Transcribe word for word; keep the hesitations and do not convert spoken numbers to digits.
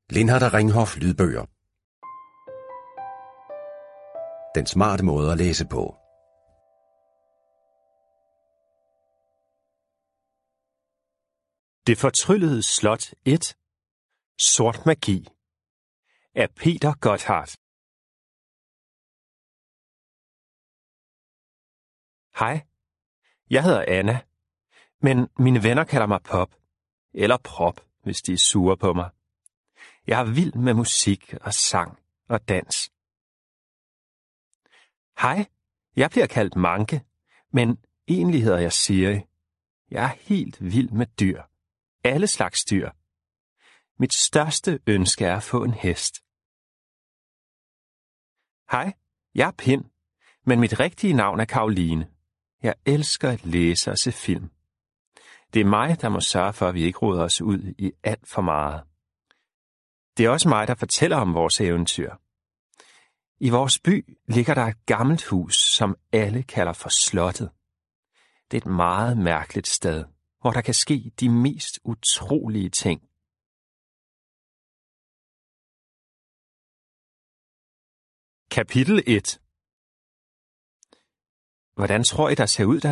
Lindhardt Ringhof lydbøger. Den smarte måde at læse på. Det fortryllede slot et. Sort magi af Peter Gotthardt. Hej, jeg hedder Anna, men mine venner kalder mig Pop, eller Prop, hvis de er sure på mig. Jeg er vild med musik og sang og dans. Hej, jeg bliver kaldt Manke, men egentlig hedder jeg Siri. Jeg er helt vild med dyr. Alle slags dyr. Mit største ønske er at få en hest. Hej, jeg er Pind, men mit rigtige navn er Karoline. Jeg elsker at læse og se film. Det er mig, der må sørge for, at vi ikke roder os ud i alt for meget. Det er også mig, der fortæller om vores eventyr. I vores by ligger der et gammelt hus, som alle kalder for slottet. Det er et meget mærkeligt sted, hvor der kan ske de mest utrolige ting. Kapitel et. Hvordan tror I, der ser ud, da